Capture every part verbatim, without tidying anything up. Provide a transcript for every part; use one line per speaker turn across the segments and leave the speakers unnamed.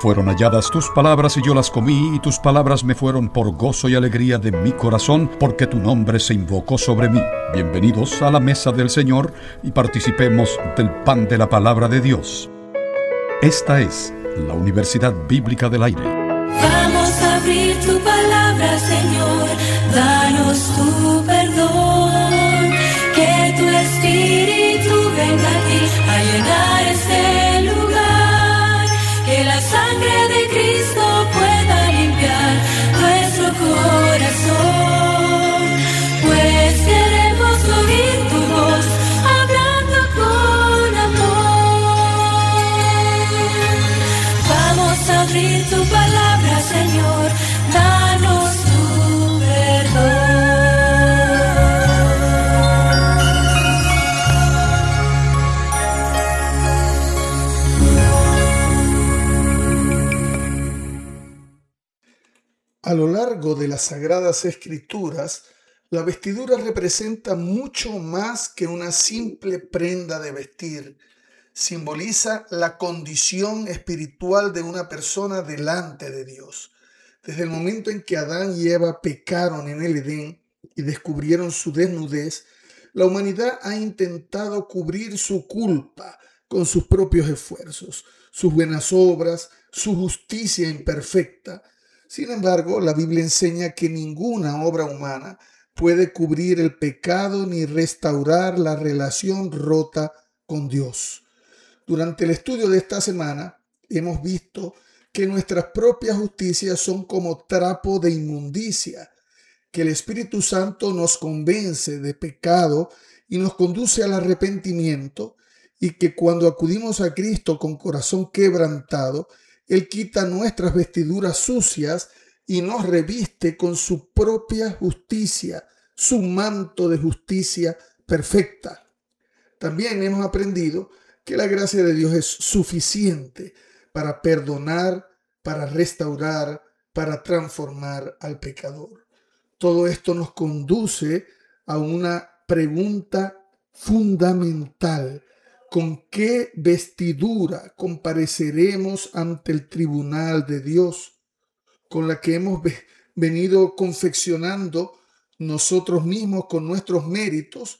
Fueron halladas tus palabras y yo las comí, y tus palabras me fueron por gozo y alegría de mi corazón, porque tu nombre se invocó sobre mí. Bienvenidos a la mesa del Señor y participemos del pan de la palabra de Dios. Esta es la Universidad Bíblica del Aire.
Vamos a abrir tu palabra, Señor, danos tu perdón, que tu Espíritu venga aquí a llenar este lugar, que la sangre de Cristo pueda limpiar nuestro corazón, pues queremos oír tu voz hablando con amor. Vamos a abrir tu palabra, Señor, danos tu perdón.
A lo largo de las Sagradas Escrituras, la vestidura representa mucho más que una simple prenda de vestir. Simboliza la condición espiritual de una persona delante de Dios. Desde el momento en que Adán y Eva pecaron en el Edén y descubrieron su desnudez, la humanidad ha intentado cubrir su culpa con sus propios esfuerzos, sus buenas obras, su justicia imperfecta. Sin embargo, la Biblia enseña que ninguna obra humana puede cubrir el pecado ni restaurar la relación rota con Dios. Durante el estudio de esta semana hemos visto que nuestras propias justicias son como trapo de inmundicia, que el Espíritu Santo nos convence de pecado y nos conduce al arrepentimiento, y que cuando acudimos a Cristo con corazón quebrantado, Él quita nuestras vestiduras sucias y nos reviste con su propia justicia, su manto de justicia perfecta. También hemos aprendido que la gracia de Dios es suficiente para perdonar, para restaurar, para transformar al pecador. Todo esto nos conduce a una pregunta fundamental. ¿Con qué vestidura compareceremos ante el tribunal de Dios? ¿Con la que hemos venido confeccionando nosotros mismos con nuestros méritos,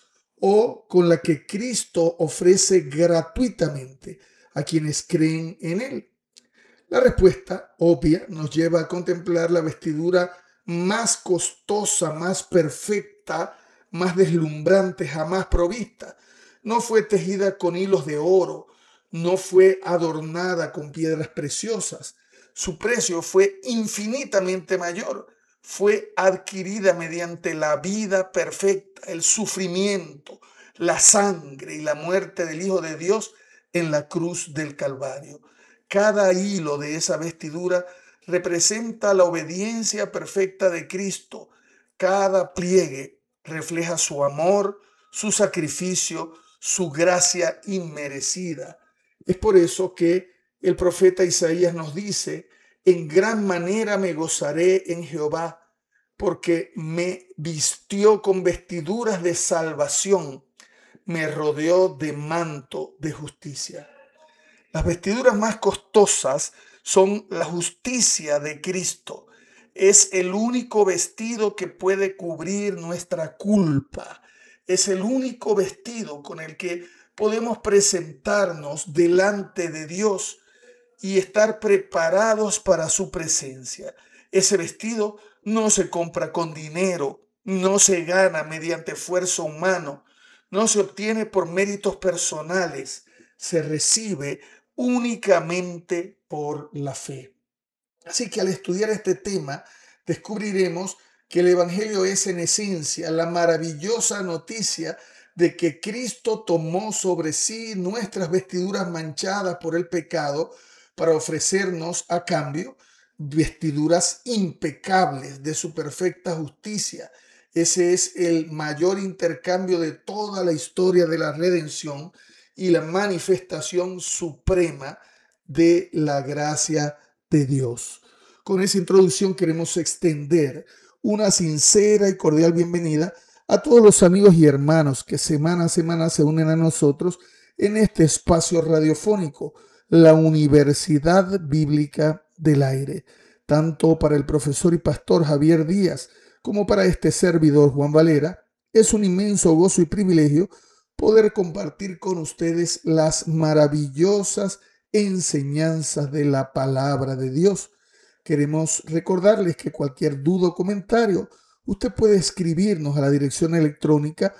o con la que Cristo ofrece gratuitamente a quienes creen en Él? La respuesta obvia nos lleva a contemplar la vestidura más costosa, más perfecta, más deslumbrante jamás provista. No fue tejida con hilos de oro, no fue adornada con piedras preciosas. Su precio fue infinitamente mayor. Fue adquirida mediante la vida perfecta, el sufrimiento, la sangre y la muerte del Hijo de Dios en la cruz del Calvario. Cada hilo de esa vestidura representa la obediencia perfecta de Cristo. Cada pliegue refleja su amor, su sacrificio, su gracia inmerecida. Es por eso que el profeta Isaías nos dice: en gran manera me gozaré en Jehová, porque me vistió con vestiduras de salvación, me rodeó de manto de justicia. Las vestiduras más costosas son la justicia de Cristo. Es el único vestido que puede cubrir nuestra culpa. Es el único vestido con el que podemos presentarnos delante de Dios y estar preparados para su presencia. Ese vestido no se compra con dinero, no se gana mediante esfuerzo humano, no se obtiene por méritos personales, se recibe únicamente por la fe. Así que al estudiar este tema, descubriremos que el Evangelio es en esencia la maravillosa noticia de que Cristo tomó sobre sí nuestras vestiduras manchadas por el pecado para ofrecernos a cambio vestiduras impecables de su perfecta justicia. Ese es el mayor intercambio de toda la historia de la redención y la manifestación suprema de la gracia de Dios. Con esa introducción queremos extender una sincera y cordial bienvenida a todos los amigos y hermanos que semana a semana se unen a nosotros en este espacio radiofónico, la Universidad Bíblica del Aire, tanto para el profesor y pastor Javier Díaz como para este servidor Juan Valera. Es un inmenso gozo y privilegio poder compartir con ustedes las maravillosas enseñanzas de la palabra de Dios. Queremos recordarles que cualquier duda o comentario, usted puede escribirnos a la dirección electrónica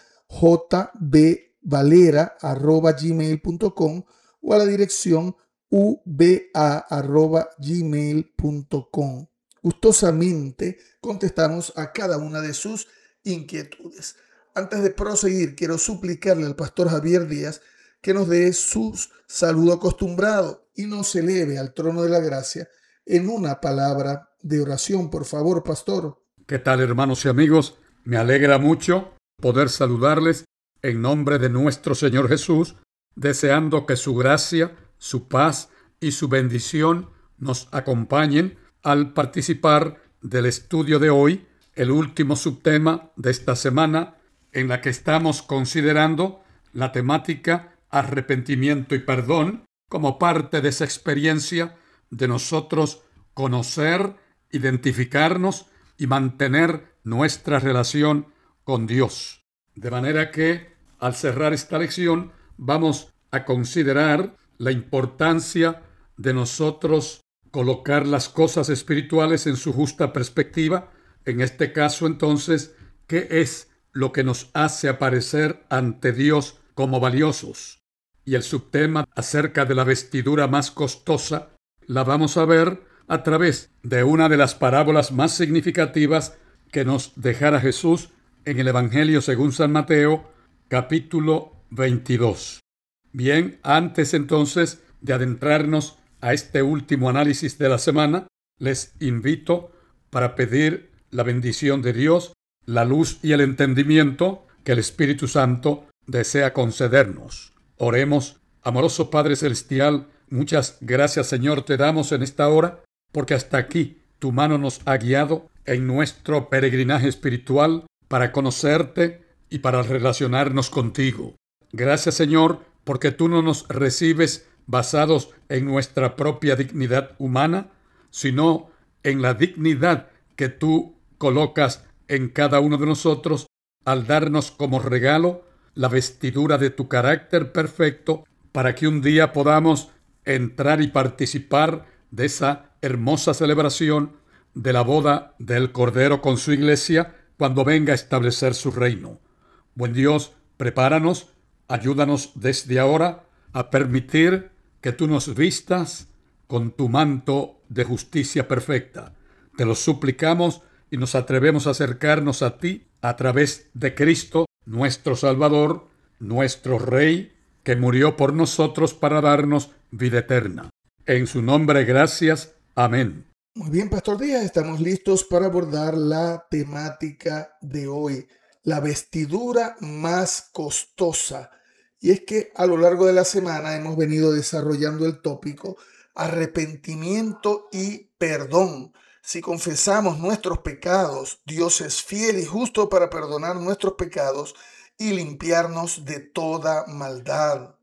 j b valera arroba gmail punto com o a la dirección u b a arroba gmail punto com. Gustosamente contestamos a cada una de sus inquietudes. Antes de proseguir, quiero suplicarle al pastor Javier Díaz que nos dé su saludo acostumbrado y nos eleve al trono de la gracia en una palabra de oración. Por favor, pastor.
¿Qué tal, hermanos y amigos? Me alegra mucho poder saludarles en nombre de nuestro Señor Jesús, deseando que su gracia, su paz y su bendición nos acompañen al participar del estudio de hoy, el último subtema de esta semana, en la que estamos considerando la temática arrepentimiento y perdón como parte de esa experiencia de nosotros conocer, identificarnos y mantener nuestra relación con Dios. De manera que, al cerrar esta lección, vamos a considerar la importancia de nosotros colocar las cosas espirituales en su justa perspectiva. En este caso, entonces, ¿qué es lo que nos hace aparecer ante Dios como valiosos? Y el subtema acerca de la vestidura más costosa la vamos a ver a través de una de las parábolas más significativas que nos dejara Jesús en el Evangelio según San Mateo, capítulo veintidós. Bien, antes entonces de adentrarnos a este último análisis de la semana, les invito para pedir la bendición de Dios, la luz y el entendimiento que el Espíritu Santo desea concedernos. Oremos. Amoroso Padre Celestial, muchas gracias, Señor, te damos en esta hora, porque hasta aquí tu mano nos ha guiado en nuestro peregrinaje espiritual para conocerte y para relacionarnos contigo. Gracias, Señor, porque tú no nos recibes basados en nuestra propia dignidad humana, sino en la dignidad que tú colocas en cada uno de nosotros al darnos como regalo la vestidura de tu carácter perfecto, para que un día podamos entrar y participar de esa hermosa celebración de la boda del Cordero con su iglesia cuando venga a establecer su reino. Buen Dios, prepáranos, ayúdanos desde ahora a permitir que tú nos vistas con tu manto de justicia perfecta. Te lo suplicamos y nos atrevemos a acercarnos a ti a través de Cristo, nuestro Salvador, nuestro Rey, que murió por nosotros para darnos vida eterna. En su nombre, gracias. Amén.
Muy bien, Pastor Díaz, estamos listos para abordar la temática de hoy, la vestidura más costosa. Y es que a lo largo de la semana hemos venido desarrollando el tópico arrepentimiento y perdón. Si confesamos nuestros pecados, Dios es fiel y justo para perdonar nuestros pecados y limpiarnos de toda maldad.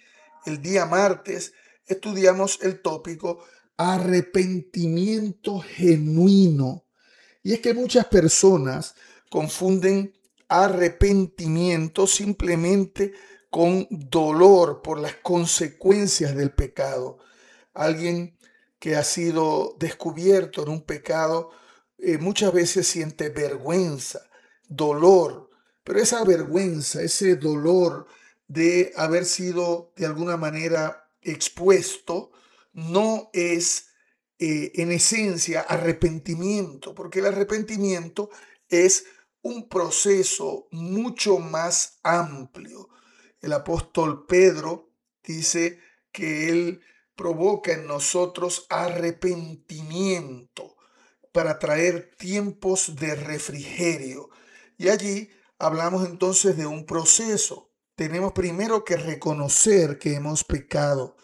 El día martes estudiamos el tópico arrepentimiento genuino. Y es que muchas personas confunden arrepentimiento simplemente con dolor por las consecuencias del pecado. Alguien que ha sido descubierto en un pecado eh, muchas veces siente vergüenza, dolor, pero esa vergüenza, ese dolor de haber sido de alguna manera expuesto, no es eh, en esencia arrepentimiento, porque el arrepentimiento es un proceso mucho más amplio. El apóstol Pedro dice que él provoca en nosotros arrepentimiento para traer tiempos de refrigerio. Y allí hablamos entonces de un proceso. Tenemos primero que reconocer que hemos pecado,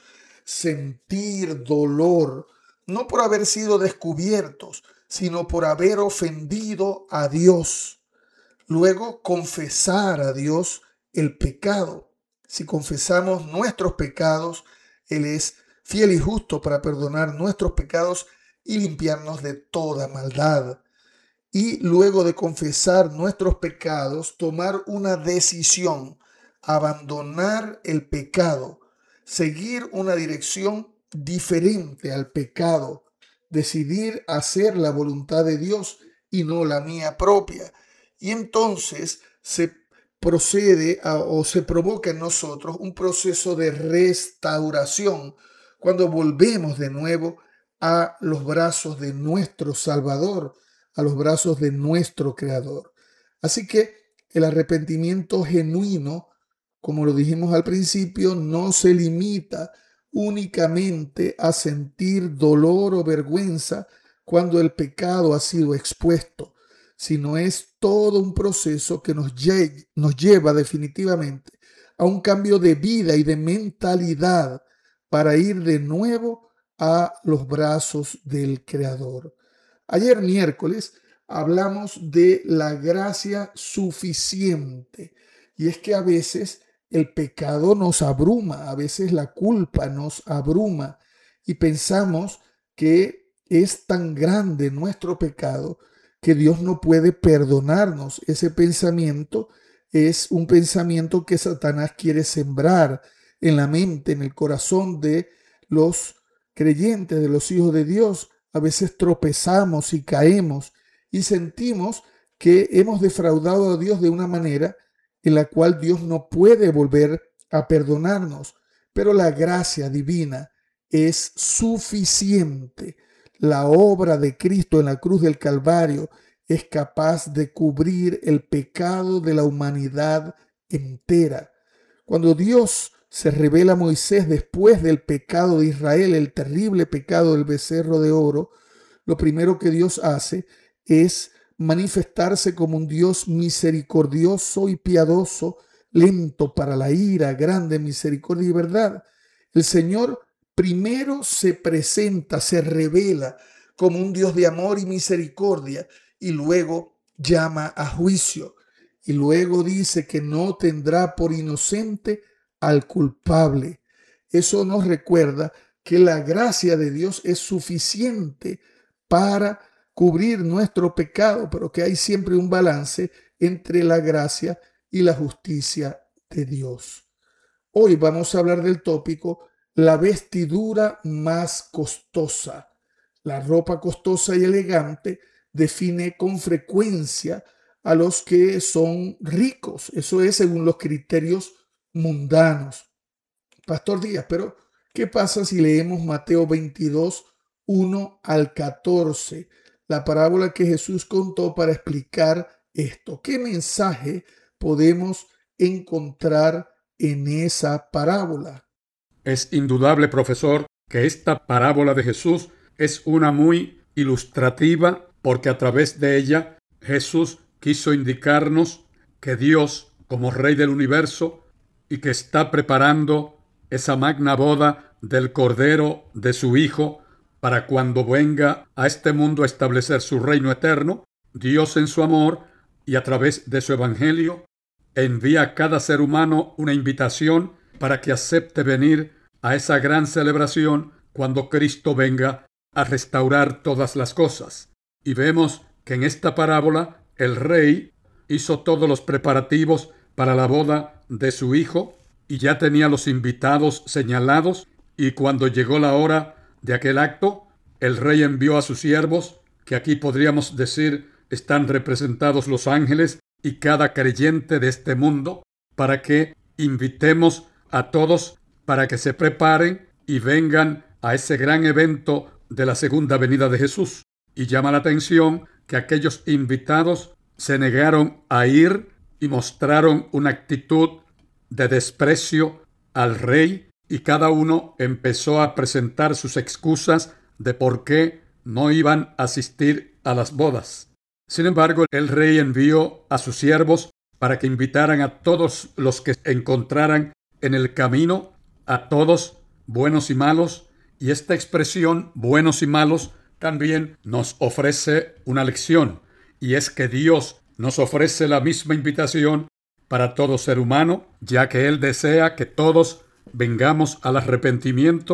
sentir dolor, no por haber sido descubiertos, sino por haber ofendido a Dios. Luego, confesar a Dios el pecado. Si confesamos nuestros pecados, Él es fiel y justo para perdonar nuestros pecados y limpiarnos de toda maldad. Y luego de confesar nuestros pecados, tomar una decisión, abandonar el pecado, seguir una dirección diferente al pecado, decidir hacer la voluntad de Dios y no la mía propia. Y entonces se procede a, o se provoca en nosotros un proceso de restauración cuando volvemos de nuevo a los brazos de nuestro Salvador, a los brazos de nuestro Creador. Así que el arrepentimiento genuino, como lo dijimos al principio, no se limita únicamente a sentir dolor o vergüenza cuando el pecado ha sido expuesto, sino es todo un proceso que nos, lle- nos lleva definitivamente a un cambio de vida y de mentalidad para ir de nuevo a los brazos del Creador. Ayer miércoles hablamos de la gracia suficiente, y es que a veces el pecado nos abruma, a veces la culpa nos abruma y pensamos que es tan grande nuestro pecado que Dios no puede perdonarnos. Ese pensamiento es un pensamiento que Satanás quiere sembrar en la mente, en el corazón de los creyentes, de los hijos de Dios. A veces tropezamos y caemos y sentimos que hemos defraudado a Dios de una manera en la cual Dios no puede volver a perdonarnos. Pero la gracia divina es suficiente. La obra de Cristo en la cruz del Calvario es capaz de cubrir el pecado de la humanidad entera. Cuando Dios se revela a Moisés después del pecado de Israel, el terrible pecado del becerro de oro, lo primero que Dios hace es manifestarse como un Dios misericordioso y piadoso, lento para la ira, grande en misericordia y verdad. El Señor primero se presenta, se revela como un Dios de amor y misericordia, y luego llama a juicio, y luego dice que no tendrá por inocente al culpable. Eso nos recuerda que la gracia de Dios es suficiente para cubrir nuestro pecado, pero que hay siempre un balance entre la gracia y la justicia de Dios. Hoy vamos a hablar del tópico la vestidura más costosa. La ropa costosa y elegante define con frecuencia a los que son ricos. Eso es según los criterios mundanos. Pastor Díaz, pero ¿qué pasa si leemos Mateo veintidós, uno al catorce? La parábola que Jesús contó para explicar esto. ¿Qué mensaje podemos encontrar en esa parábola?
Es indudable, profesor, que esta parábola de Jesús es una muy ilustrativa porque a través de ella Jesús quiso indicarnos que Dios, como Rey del universo, y que está preparando esa magna boda del Cordero de su Hijo para cuando venga a este mundo a establecer su reino eterno, Dios en su amor y a través de su evangelio envía a cada ser humano una invitación para que acepte venir a esa gran celebración cuando Cristo venga a restaurar todas las cosas. Y vemos que en esta parábola el rey hizo todos los preparativos para la boda de su hijo y ya tenía los invitados señalados, y cuando llegó la hora de aquel acto, el rey envió a sus siervos, que aquí podríamos decir están representados los ángeles y cada creyente de este mundo, para que invitemos a todos para que se preparen y vengan a ese gran evento de la segunda venida de Jesús. Y llama la atención que aquellos invitados se negaron a ir y mostraron una actitud de desprecio al rey, y cada uno empezó a presentar sus excusas de por qué no iban a asistir a las bodas. Sin embargo, el rey envió a sus siervos para que invitaran a todos los que encontraran en el camino, a todos, buenos y malos, y esta expresión, buenos y malos, también nos ofrece una lección, y es que Dios nos ofrece la misma invitación para todo ser humano, ya que Él desea que todos vengamos al arrepentimiento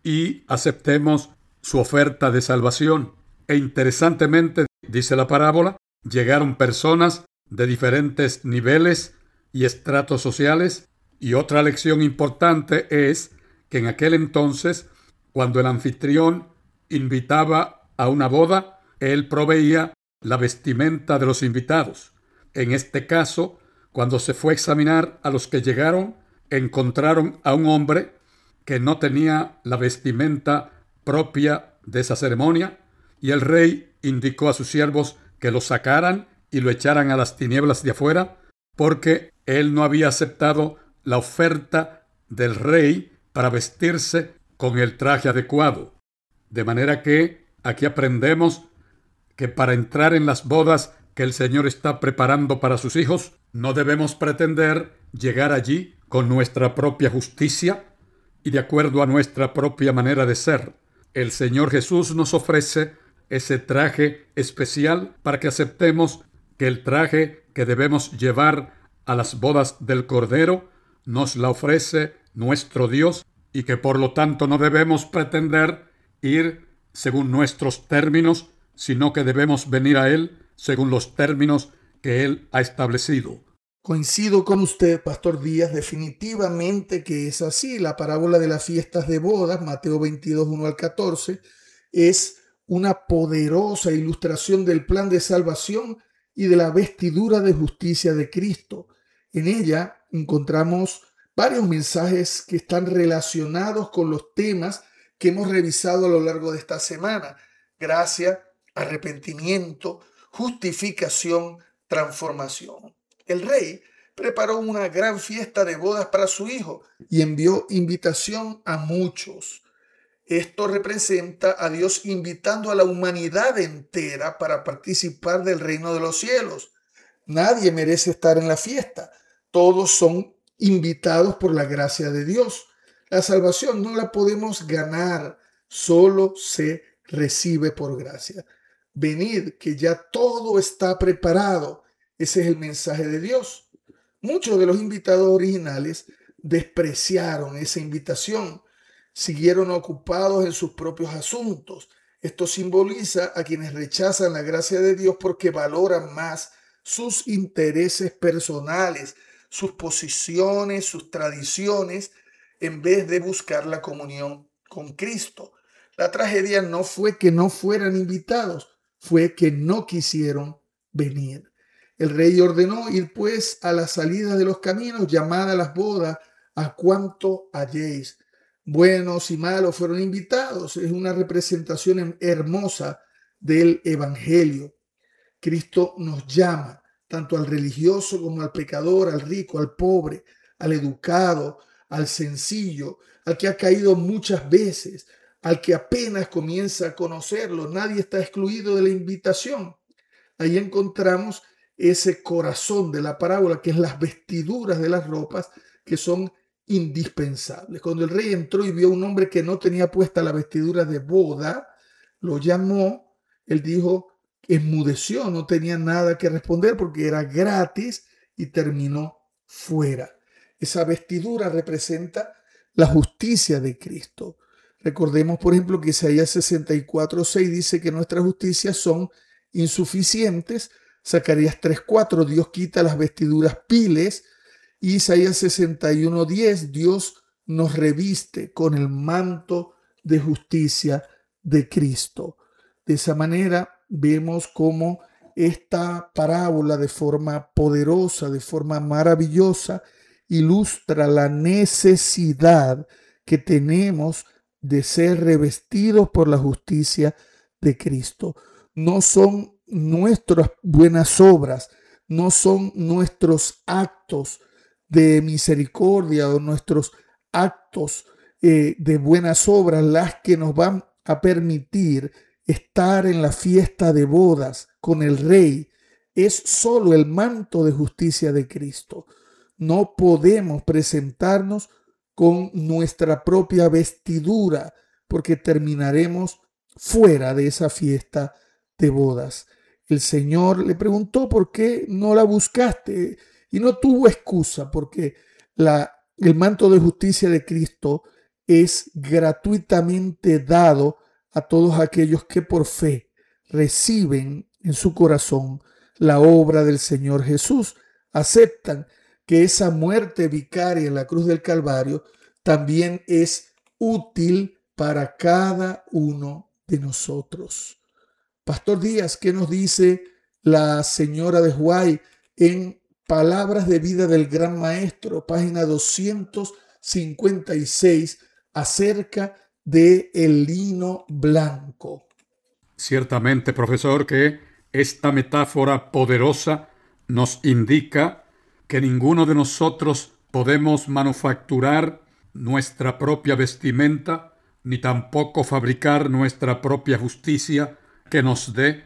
y aceptemos su oferta de salvación. E interesantemente, dice la parábola, llegaron personas de diferentes niveles y estratos sociales. Y otra lección importante es que en aquel entonces, cuando el anfitrión invitaba a una boda, él proveía la vestimenta de los invitados. En este caso, cuando se fue a examinar a los que llegaron, encontraron a un hombre que no tenía la vestimenta propia de esa ceremonia, y el rey indicó a sus siervos que lo sacaran y lo echaran a las tinieblas de afuera, porque él no había aceptado la oferta del rey para vestirse con el traje adecuado. De manera que aquí aprendemos que para entrar en las bodas que el Señor está preparando para sus hijos, no debemos pretender llegar allí con nuestra propia justicia y de acuerdo a nuestra propia manera de ser. El Señor Jesús nos ofrece ese traje especial para que aceptemos que el traje que debemos llevar a las bodas del Cordero nos la ofrece nuestro Dios y que por lo tanto no debemos pretender ir según nuestros términos, sino que debemos venir a Él según los términos que Él ha establecido.
Coincido con usted, Pastor Díaz, definitivamente que es así. La parábola de las fiestas de bodas, Mateo veintidós, uno al catorce, es una poderosa ilustración del plan de salvación y de la vestidura de justicia de Cristo. En ella encontramos varios mensajes que están relacionados con los temas que hemos revisado a lo largo de esta semana: gracia, arrepentimiento, justificación, transformación. El rey preparó una gran fiesta de bodas para su hijo y envió invitación a muchos. Esto representa a Dios invitando a la humanidad entera para participar del reino de los cielos. Nadie merece estar en la fiesta. Todos son invitados por la gracia de Dios. La salvación no la podemos ganar, solo se recibe por gracia. Venid, que ya todo está preparado. Ese es el mensaje de Dios. Muchos de los invitados originales despreciaron esa invitación. Siguieron ocupados en sus propios asuntos. Esto simboliza a quienes rechazan la gracia de Dios porque valoran más sus intereses personales, sus posiciones, sus tradiciones, en vez de buscar la comunión con Cristo. La tragedia no fue que no fueran invitados, fue que no quisieron venir. El rey ordenó ir pues a la salida de los caminos, llamad a las bodas a cuanto halléis. Buenos y malos fueron invitados. Es una representación hermosa del Evangelio. Cristo nos llama tanto al religioso como al pecador, al rico, al pobre, al educado, al sencillo, al que ha caído muchas veces, al que apenas comienza a conocerlo. Nadie está excluido de la invitación. Ahí encontramos ese corazón de la parábola, que es las vestiduras de las ropas, que son indispensables. Cuando el rey entró y vio a un hombre que no tenía puesta la vestidura de boda, lo llamó. Él dijo, enmudeció, no tenía nada que responder porque era gratis y terminó fuera. Esa vestidura representa la justicia de Cristo. Recordemos, por ejemplo, que Isaías sesenta y cuatro, seis dice que nuestras justicias son insuficientes. Zacarías tres, cuatro, Dios quita las vestiduras piles. Y Isaías sesenta y uno, diez, Dios nos reviste con el manto de justicia de Cristo. De esa manera vemos cómo esta parábola, de forma poderosa, de forma maravillosa, ilustra la necesidad que tenemos de ser revestidos por la justicia de Cristo. No son nuestras buenas obras, no son nuestros actos de misericordia o nuestros actos eh, de buenas obras las que nos van a permitir estar en la fiesta de bodas con el Rey. Es solo el manto de justicia de Cristo. No podemos presentarnos con nuestra propia vestidura porque terminaremos fuera de esa fiesta de bodas. El Señor le preguntó por qué no la buscaste y no tuvo excusa porque la, el manto de justicia de Cristo es gratuitamente dado a todos aquellos que por fe reciben en su corazón la obra del Señor Jesús, aceptan que esa muerte vicaria en la cruz del Calvario también es útil para cada uno de nosotros. Pastor Díaz, ¿qué nos dice la señora de Huay en Palabras de Vida del Gran Maestro, página doscientos cincuenta y seis, acerca de el lino blanco?
Ciertamente, profesor, que esta metáfora poderosa nos indica que ninguno de nosotros podemos manufacturar nuestra propia vestimenta, ni tampoco fabricar nuestra propia justicia que nos dé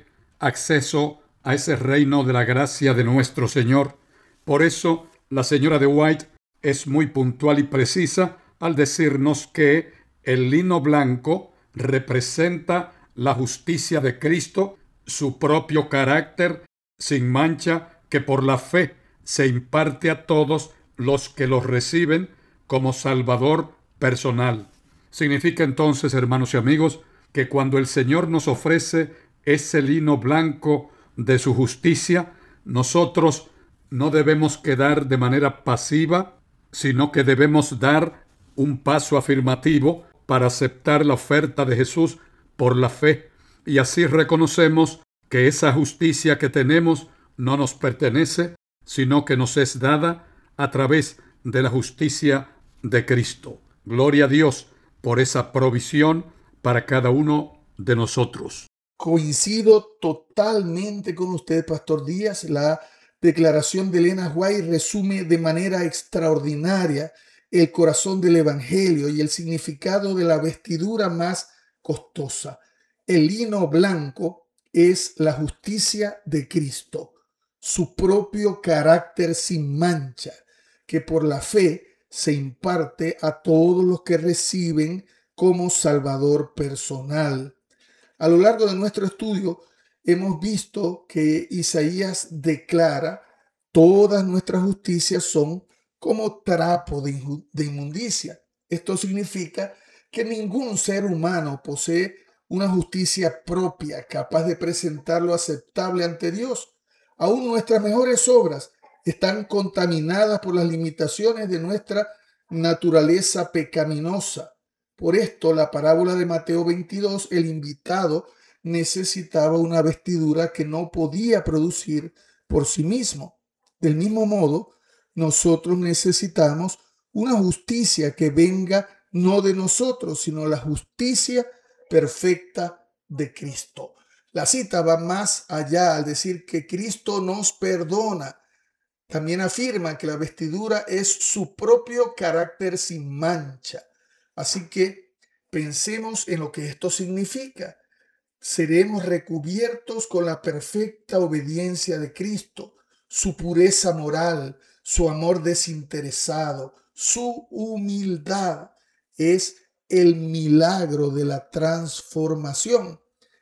acceso a ese reino de la gracia de nuestro Señor. Por eso, la señora de White es muy puntual y precisa al decirnos que el lino blanco representa la justicia de Cristo, su propio carácter sin mancha, que por la fe se imparte a todos los que los reciben como Salvador personal. Significa entonces, hermanos y amigos, que cuando el Señor nos ofrece ese lino blanco de su justicia, nosotros no debemos quedar de manera pasiva, sino que debemos dar un paso afirmativo para aceptar la oferta de Jesús por la fe. Y así reconocemos que esa justicia que tenemos no nos pertenece, sino que nos es dada a través de la justicia de Cristo. Gloria a Dios por esa provisión para cada uno de nosotros.
Coincido totalmente con usted, Pastor Díaz. La declaración de Elena White resume de manera extraordinaria el corazón del Evangelio y el significado de la vestidura más costosa. El lino blanco es la justicia de Cristo, su propio carácter sin mancha, que por la fe se imparte a todos los que reciben como Salvador personal. A lo largo de nuestro estudio hemos visto que Isaías declara: todas nuestras justicias son como trapo de inmundicia. Esto significa que ningún ser humano posee una justicia propia capaz de presentarlo aceptable ante Dios. Aún nuestras mejores obras están contaminadas por las limitaciones de nuestra naturaleza pecaminosa. Por esto, la parábola de Mateo veintidós, el invitado necesitaba una vestidura que no podía producir por sí mismo. Del mismo modo, nosotros necesitamos una justicia que venga no de nosotros, sino la justicia perfecta de Cristo. La cita va más allá al decir que Cristo nos perdona. También afirma que la vestidura es su propio carácter sin mancha. Así que pensemos en lo que esto significa. Seremos recubiertos con la perfecta obediencia de Cristo, su pureza moral, su amor desinteresado, su humildad. Es el milagro de la transformación.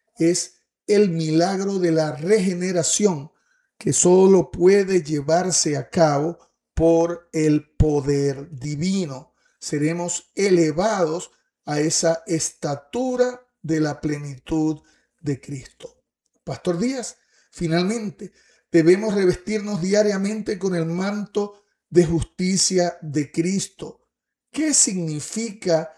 Es el milagro de la regeneración que solo puede llevarse a cabo por el poder divino. Seremos elevados a esa estatura de la plenitud de Cristo. Pastor Díaz, finalmente debemos revestirnos diariamente con el manto de justicia de Cristo. ¿Qué significa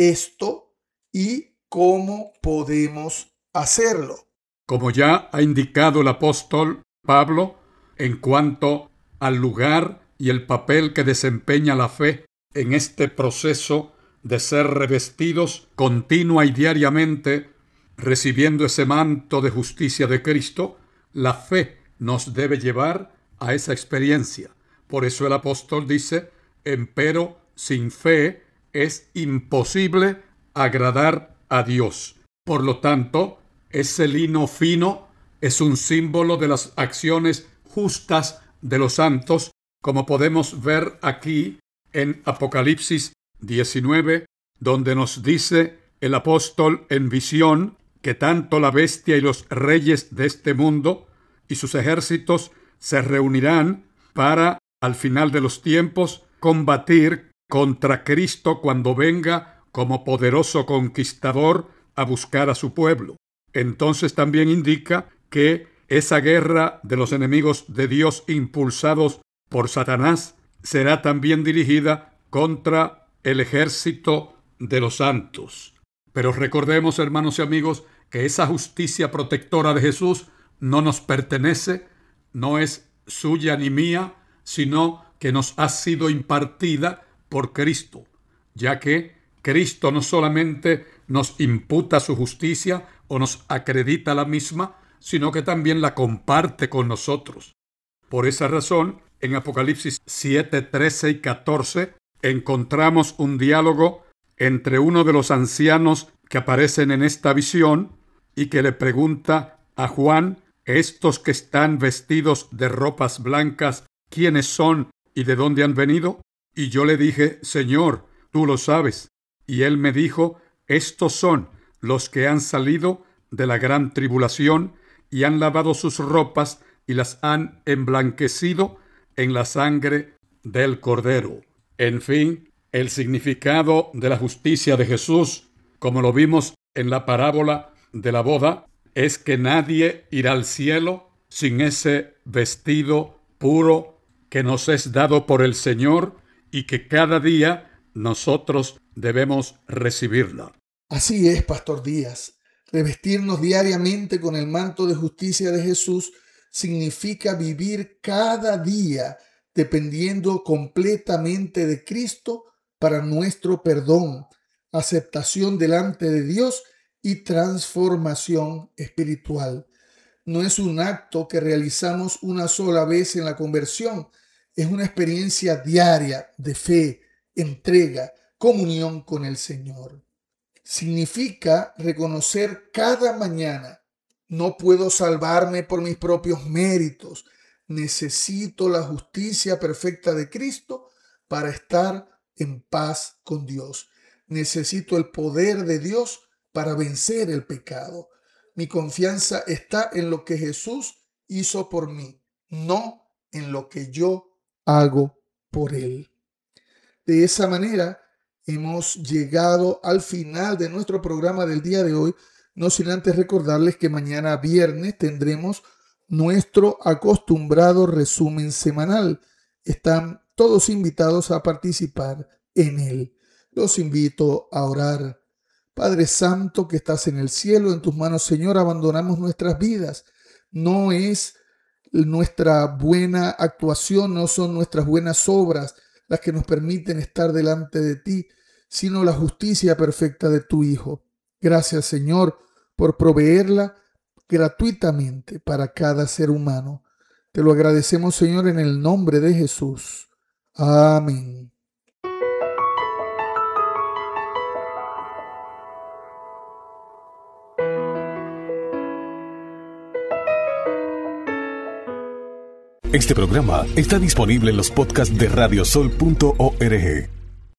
esto y cómo podemos hacerlo?
Como ya ha indicado el apóstol Pablo, en cuanto al lugar y el papel que desempeña la fe en este proceso de ser revestidos continua y diariamente, recibiendo ese manto de justicia de Cristo, la fe nos debe llevar a esa experiencia. Por eso el apóstol dice: empero sin fe es imposible agradar a Dios. Por lo tanto, ese lino fino es un símbolo de las acciones justas de los santos, como podemos ver aquí en Apocalipsis diecinueve, donde nos dice el apóstol en visión que tanto la bestia y los reyes de este mundo y sus ejércitos se reunirán para, al final de los tiempos, combatir contra Cristo cuando venga como poderoso conquistador a buscar a su pueblo. Entonces también indica que esa guerra de los enemigos de Dios impulsados por Satanás será también dirigida contra el ejército de los santos. Pero recordemos, hermanos y amigos, que esa justicia protectora de Jesús no nos pertenece, no es suya ni mía, sino que nos ha sido impartida por Cristo, ya que Cristo no solamente nos imputa su justicia o nos acredita la misma, sino que también la comparte con nosotros. Por esa razón, en Apocalipsis siete, trece y catorce, encontramos un diálogo entre uno de los ancianos que aparecen en esta visión y que le pregunta a Juan: ¿estos que están vestidos de ropas blancas, quiénes son y de dónde han venido? Y yo le dije: Señor, tú lo sabes. Y él me dijo: estos son los que han salido de la gran tribulación y han lavado sus ropas y las han emblanquecido en la sangre del Cordero. En fin, el significado de la justicia de Jesús, como lo vimos en la parábola de la boda, es que nadie irá al cielo sin ese vestido puro que nos es dado por el Señor y que cada día nosotros debemos recibirla.
Así es, Pastor Díaz. Revestirnos diariamente con el manto de justicia de Jesús significa vivir cada día dependiendo completamente de Cristo para nuestro perdón, aceptación delante de Dios y transformación espiritual. No es un acto que realizamos una sola vez en la conversión, es una experiencia diaria de fe, entrega, comunión con el Señor. Significa reconocer cada mañana: no puedo salvarme por mis propios méritos, necesito la justicia perfecta de Cristo para estar en paz con Dios. Necesito el poder de Dios para vencer el pecado. Mi confianza está en lo que Jesús hizo por mí, no en lo que yo hago por Él. De esa manera hemos llegado al final de nuestro programa del día de hoy, no sin antes recordarles que mañana viernes tendremos nuestro acostumbrado resumen semanal. Están todos invitados a participar en él. Los invito a orar. Padre Santo que estás en el cielo, en tus manos, Señor, abandonamos nuestras vidas. No es nuestra buena actuación, no son nuestras buenas obras las que nos permiten estar delante de ti, sino la justicia perfecta de tu Hijo. Gracias, Señor, por proveerla gratuitamente para cada ser humano. Te lo agradecemos, Señor, en el nombre de Jesús. Amén.
Este programa está disponible en los podcasts de radiosol punto org.